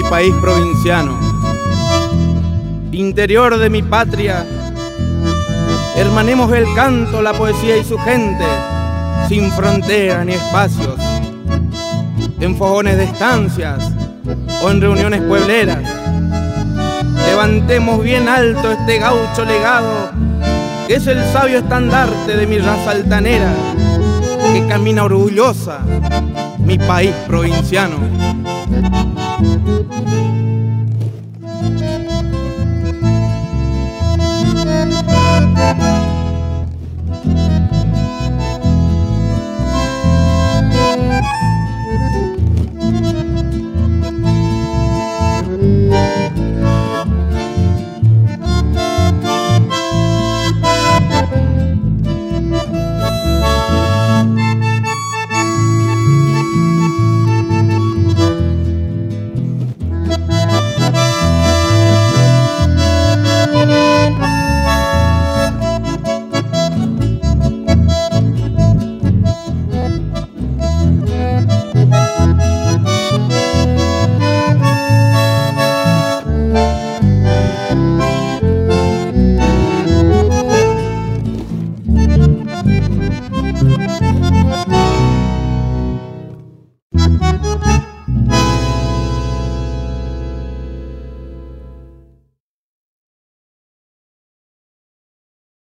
país provinciano, interior de mi patria, hermanemos el canto, la poesía y su gente, sin fronteras ni espacios, en fogones de estancias o en reuniones puebleras. Levantemos bien alto este gaucho legado, que es el sabio estandarte de mi raza altanera, que camina orgullosa mi país provinciano.